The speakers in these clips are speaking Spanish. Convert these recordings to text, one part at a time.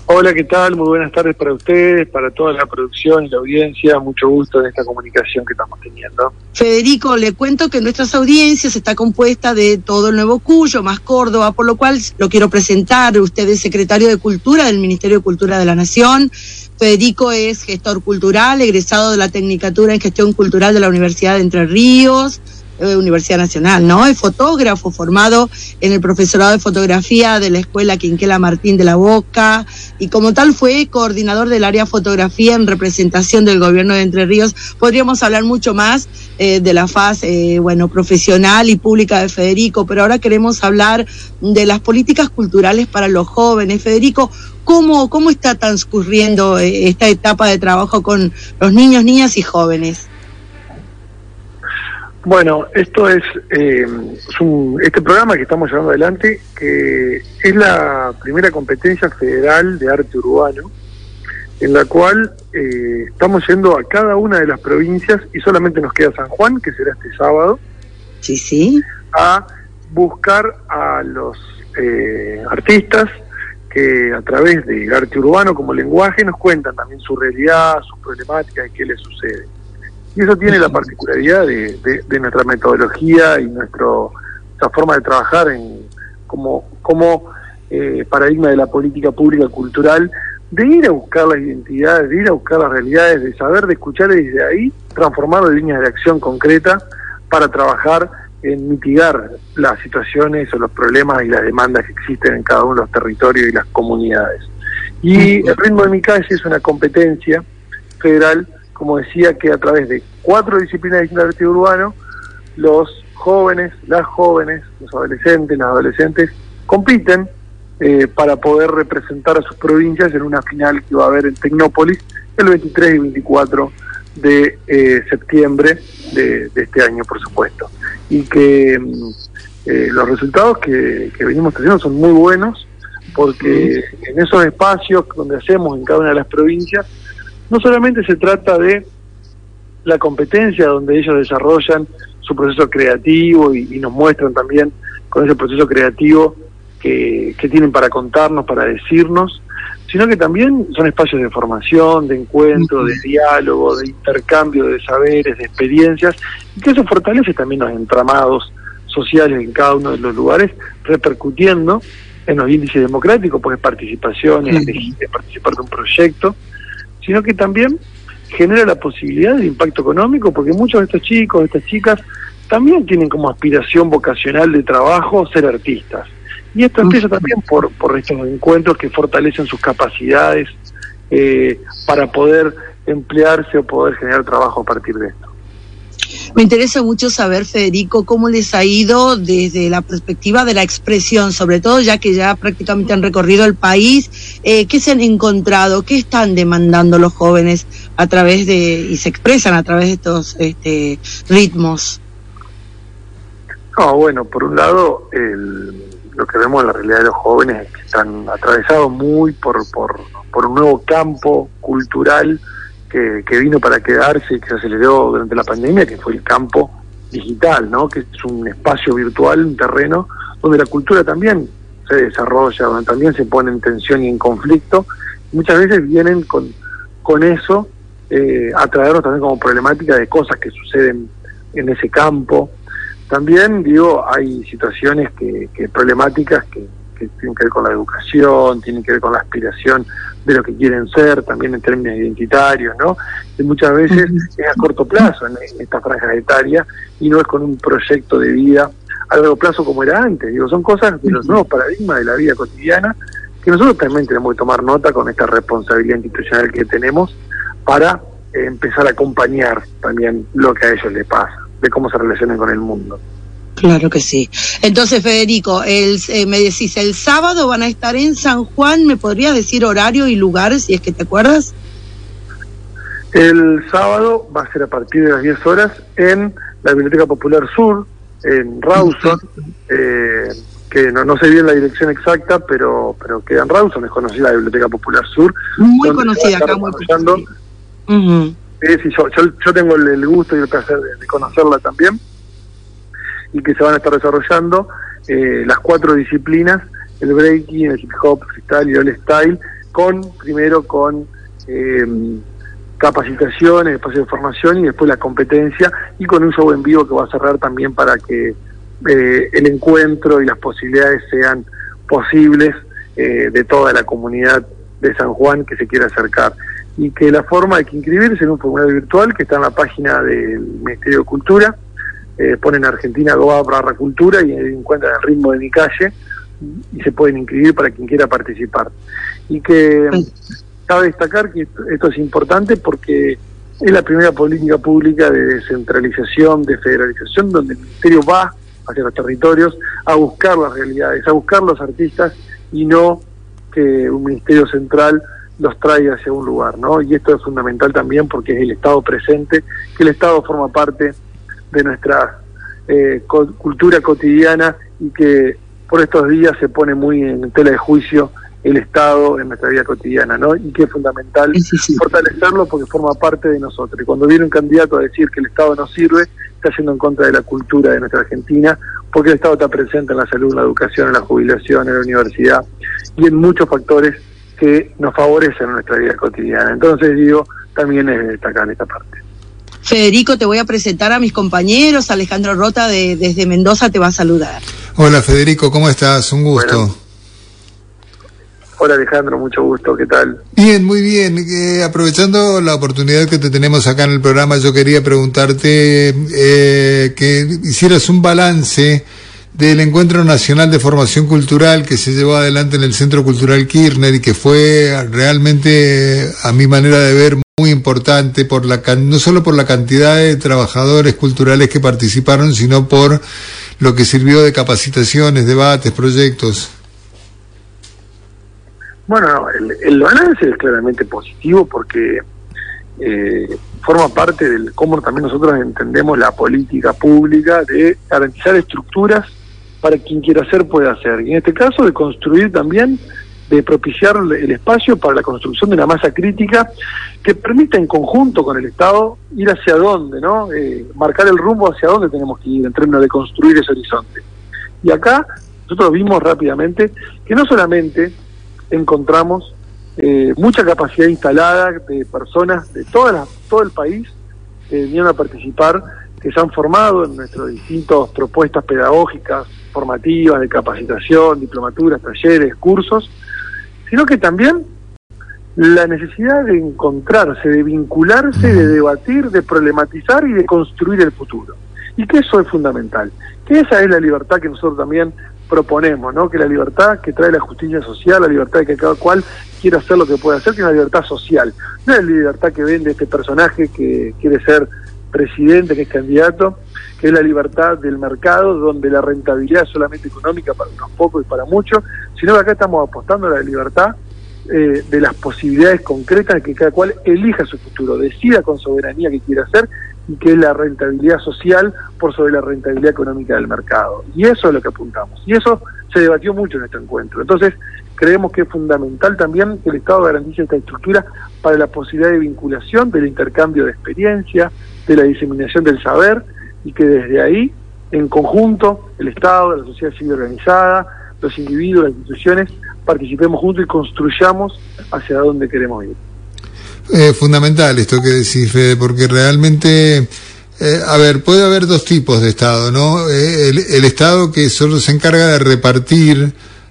Hola, ¿qué tal? Muy buenas tardes para ustedes, para toda la producción y la audiencia. Mucho gusto en esta comunicación que estamos teniendo. Federico, le cuento que nuestras audiencias está compuesta de todo el Nuevo Cuyo, más Córdoba, por lo cual lo quiero presentar. Usted es secretario de Cultura del Ministerio de Cultura de la Nación. Federico es gestor cultural, egresado de la Tecnicatura en Gestión Cultural de la Universidad de Entre Ríos, Universidad Nacional, ¿no? Es fotógrafo formado en el profesorado de fotografía de la Escuela Quinquela Martín de la Boca y como tal fue coordinador del área fotografía en representación del gobierno de Entre Ríos. Podríamos hablar mucho más de la faz profesional y pública de Federico, pero ahora queremos hablar de las políticas culturales para los jóvenes. Federico, ¿cómo está transcurriendo esta etapa de trabajo con los niños, niñas y jóvenes? Bueno, esto es este programa que estamos llevando adelante, que es la primera competencia federal de arte urbano, en la cual estamos yendo a cada una de las provincias y solamente nos queda San Juan, que será este sábado, sí, a buscar a los artistas que a través del arte urbano como lenguaje nos cuentan también su realidad, sus problemáticas y qué les sucede. Y eso tiene la particularidad de nuestra metodología y nuestra forma de trabajar como paradigma de la política pública cultural, de ir a buscar las identidades, de ir a buscar las realidades, de saber, de escuchar y desde ahí transformarlo en líneas de acción concreta para trabajar en mitigar las situaciones o los problemas y las demandas que existen en cada uno de los territorios y las comunidades. Y el ritmo de mi calle es una competencia federal, como decía, que a través de 4 disciplinas distintas de arte urbano, los jóvenes, las jóvenes, los adolescentes, las adolescentes, compiten para poder representar a sus provincias en una final que va a haber en Tecnópolis el 23 y 24 de septiembre de este año, por supuesto. Y que los resultados que venimos teniendo son muy buenos, porque en esos espacios donde hacemos en cada una de las provincias, no solamente se trata de la competencia donde ellos desarrollan su proceso creativo y nos muestran también con ese proceso creativo que tienen para contarnos, para decirnos, sino que también son espacios de formación, de encuentro, de diálogo, de intercambio de saberes, de experiencias, y que eso fortalece también los entramados sociales en cada uno de los lugares, repercutiendo en los índices democráticos, porque es participación, es participar de un proyecto, sino que también genera la posibilidad de impacto económico, porque muchos de estos chicos, de estas chicas, también tienen como aspiración vocacional de trabajo ser artistas. Y esto empieza también por estos encuentros que fortalecen sus capacidades para poder emplearse o poder generar trabajo a partir de esto. Me interesa mucho saber, Federico, cómo les ha ido desde la perspectiva de la expresión, sobre todo ya que ya prácticamente han recorrido el país. ¿Qué se han encontrado? ¿Qué están demandando los jóvenes a través y se expresan a través de estos ritmos? No, bueno, por un lado, lo que vemos en la realidad de los jóvenes es que están atravesados muy por un nuevo campo cultural que vino para quedarse y que se aceleró durante la pandemia, que fue el campo digital, ¿no? Que es un espacio virtual, un terreno donde la cultura también se desarrolla, donde también se pone en tensión y en conflicto. Muchas veces vienen con eso a traernos también como problemática de cosas que suceden en ese campo. También, hay situaciones problemáticas que tienen que ver con la educación, tienen que ver con la aspiración de lo que quieren ser, también en términos identitarios, ¿no? Y muchas veces es a corto plazo en esta franja etaria y no es con un proyecto de vida a largo plazo como era antes. Son cosas de los nuevos paradigmas de la vida cotidiana que nosotros también tenemos que tomar nota con esta responsabilidad institucional que tenemos para empezar a acompañar también lo que a ellos les pasa, de cómo se relacionan con el mundo. Claro que sí. Entonces, Federico, me decís, el sábado van a estar en San Juan. ¿Me podrías decir horario y lugares, si es que te acuerdas? El sábado va a ser a partir de las 10 horas en la Biblioteca Popular Sur, en Rawson, que no sé bien la dirección exacta, pero queda en Rawson, es conocida la Biblioteca Popular Sur. Muy conocida acá, muy conocida. Sí, yo tengo el gusto y el placer de conocerla también, y que se van a estar desarrollando las 4 disciplinas, el breaking, el hip hop, freestyle y el style, primero con capacitaciones, espacio de formación y después la competencia, y con un show en vivo que va a cerrar también para que el encuentro y las posibilidades sean posibles de toda la comunidad de San Juan que se quiera acercar. Y que la forma hay que inscribirse en un formulario virtual que está en la página del Ministerio de Cultura, ponen Argentina.gov/cultura y encuentran el ritmo de mi calle y se pueden inscribir para quien quiera participar. Y que cabe destacar que esto es importante porque es la primera política pública de descentralización, de federalización, donde el Ministerio va hacia los territorios a buscar las realidades, a buscar los artistas y no que un Ministerio Central los traiga hacia un lugar, ¿no? Y esto es fundamental también porque es el Estado presente, que el Estado forma parte de nuestra cultura cotidiana y que por estos días se pone muy en tela de juicio el Estado en nuestra vida cotidiana, ¿no? Y que es fundamental fortalecerlo porque forma parte de nosotros. Y cuando viene un candidato a decir que el Estado no sirve, está yendo en contra de la cultura de nuestra Argentina, porque el Estado está presente en la salud, en la educación, en la jubilación, en la universidad y en muchos factores que nos favorecen en nuestra vida cotidiana. Entonces digo, también es destacar esta parte. Federico, te voy a presentar a mis compañeros. Alejandro Rota desde Mendoza te va a saludar. Hola Federico, ¿cómo estás? Un gusto. Bueno. Hola Alejandro, mucho gusto, ¿qué tal? Bien, muy bien. Aprovechando la oportunidad que te tenemos acá en el programa, yo quería preguntarte que hicieras un balance del Encuentro Nacional de Formación Cultural que se llevó adelante en el Centro Cultural Kirchner y que fue realmente, a mi manera de ver, muy importante por no solo por la cantidad de trabajadores culturales que participaron, sino por lo que sirvió de capacitaciones, debates, proyectos. Bueno, el balance es claramente positivo porque forma parte del cómo también nosotros entendemos la política pública de garantizar estructuras para quien quiera hacer puede hacer. Y en este caso de construir también, de propiciar el espacio para la construcción de una masa crítica que permita en conjunto con el Estado ir hacia dónde, ¿no? Marcar el rumbo hacia dónde tenemos que ir en términos de construir ese horizonte. Y acá nosotros vimos rápidamente que no solamente encontramos mucha capacidad instalada de personas de todo el país que vinieron a participar, que se han formado en nuestras distintas propuestas pedagógicas, formativas, de capacitación, diplomaturas, talleres, cursos, sino que también la necesidad de encontrarse, de vincularse, de debatir, de problematizar y de construir el futuro. Y que eso es fundamental, que esa es la libertad que nosotros también proponemos, ¿no? Que la libertad que trae la justicia social, la libertad de que cada cual quiera hacer lo que puede hacer, que es una libertad social, no es la libertad que vende este personaje que quiere ser presidente, que es candidato, que es la libertad del mercado, donde la rentabilidad es solamente económica para unos pocos y para muchos, sino que acá estamos apostando a la libertad de las posibilidades concretas de que cada cual elija su futuro, decida con soberanía qué quiere hacer, y que es la rentabilidad social por sobre la rentabilidad económica del mercado. Y eso es lo que apuntamos. Y eso se debatió mucho en este encuentro. Entonces, creemos que es fundamental también que el Estado garantice esta estructura para la posibilidad de vinculación, del intercambio de experiencia, de la diseminación del saber, y que desde ahí, en conjunto, el Estado, la sociedad civil organizada, los individuos, las instituciones, participemos juntos y construyamos hacia dónde queremos ir. Fundamental esto que decís, Fede, porque realmente, puede haber dos tipos de Estado, ¿no? El Estado que solo se encarga de repartir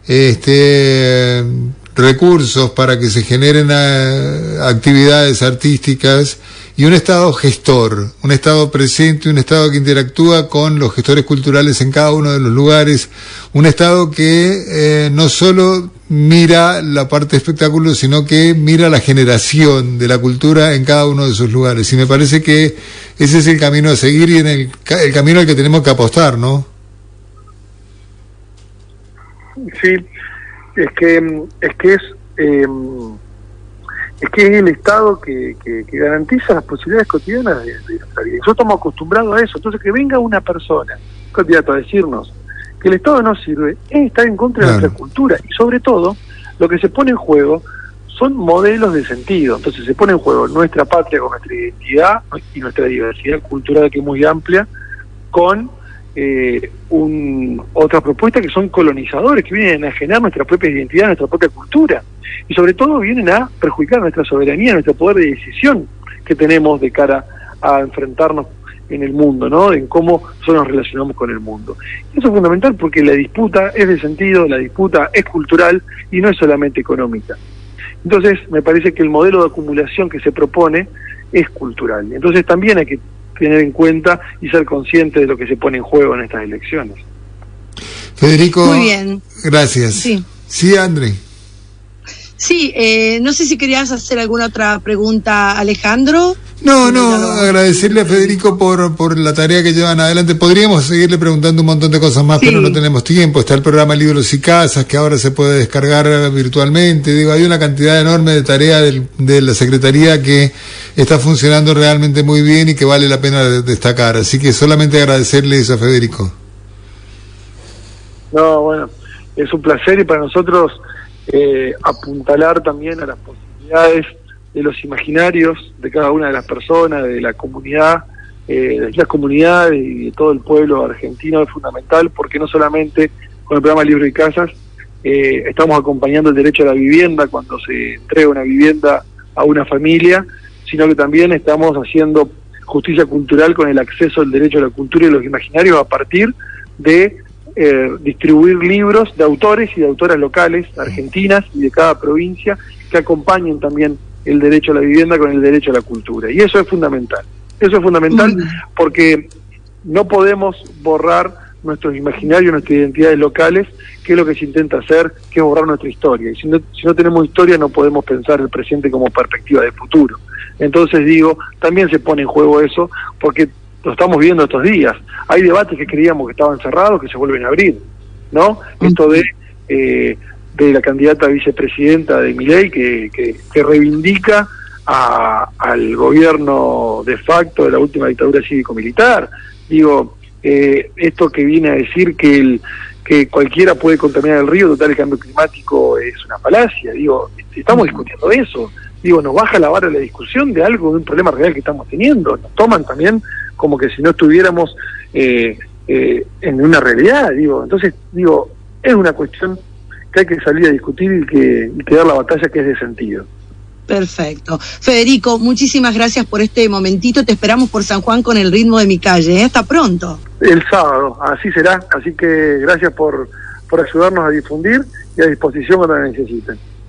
recursos para que se generen actividades artísticas, y un Estado gestor, un Estado presente, un Estado que interactúa con los gestores culturales en cada uno de los lugares, un Estado que no solo mira la parte de espectáculo, sino que mira la generación de la cultura en cada uno de sus lugares. Y me parece que ese es el camino a seguir y el camino al que tenemos que apostar, ¿no? Sí, es que es el Estado que garantiza las posibilidades cotidianas de nuestra vida. Nosotros estamos acostumbrados a eso. Entonces, que venga una persona, candidato, a decirnos que el Estado no sirve, es estar en contra de nuestra cultura. Y sobre todo, lo que se pone en juego son modelos de sentido. Entonces, se pone en juego nuestra patria con nuestra identidad y nuestra diversidad cultural, que es muy amplia, con otras propuestas que son colonizadores, que vienen a enajenar nuestra propia identidad, nuestra propia cultura, y sobre todo vienen a perjudicar nuestra soberanía, nuestro poder de decisión que tenemos de cara a enfrentarnos en el mundo, ¿no? En cómo nosotros nos relacionamos con el mundo. Y eso es fundamental porque la disputa es de sentido, la disputa es cultural y no es solamente económica. Entonces, me parece que el modelo de acumulación que se propone es cultural. Entonces también hay que tener en cuenta y ser consciente de lo que se pone en juego en estas elecciones. Federico, muy bien. Gracias. Sí, André. Sí, no sé si querías hacer alguna otra pregunta, Alejandro. No, agradecerle a Federico por la tarea que llevan adelante. Podríamos seguirle preguntando un montón de cosas más, pero no tenemos tiempo. Está el programa Libros y Casas, que ahora se puede descargar virtualmente. Digo, hay una cantidad enorme de tareas de la Secretaría que está funcionando realmente muy bien y que vale la pena destacar. Así que solamente agradecerle eso a Federico. No, bueno, es un placer y para nosotros apuntalar también a las posibilidades de los imaginarios de cada una de las personas, de la comunidad, de las comunidades y de todo el pueblo argentino es fundamental, porque no solamente con el programa Libros y Casas estamos acompañando el derecho a la vivienda cuando se entrega una vivienda a una familia, sino que también estamos haciendo justicia cultural con el acceso al derecho a la cultura y los imaginarios a partir de distribuir libros de autores y de autoras locales, argentinas y de cada provincia, que acompañen también el derecho a la vivienda con el derecho a la cultura. Y eso es fundamental. Eso es fundamental porque no podemos borrar nuestros imaginarios, nuestras identidades locales, que es lo que se intenta hacer, que es borrar nuestra historia. Y si no tenemos historia no podemos pensar el presente como perspectiva de futuro. Entonces digo, también se pone en juego eso, porque lo estamos viendo estos días. Hay debates que creíamos que estaban cerrados, que se vuelven a abrir, ¿no? Esto de la candidata a vicepresidenta de Milei, que reivindica al gobierno de facto de la última dictadura cívico-militar. Digo, esto que viene a decir que cualquiera puede contaminar el río, total el cambio climático es una falacia. Digo, estamos discutiendo eso. Digo, nos baja la vara la discusión de algo, de un problema real que estamos teniendo. Nos toman también como que si no estuviéramos en una realidad, digo. Entonces, digo, es una cuestión que hay que salir a discutir y que dar la batalla que es de sentido. Perfecto. Federico, muchísimas gracias por este momentito. Te esperamos por San Juan con el ritmo de mi calle. Hasta pronto. El sábado, así será. Así que gracias por ayudarnos a difundir y a disposición cuando la necesiten.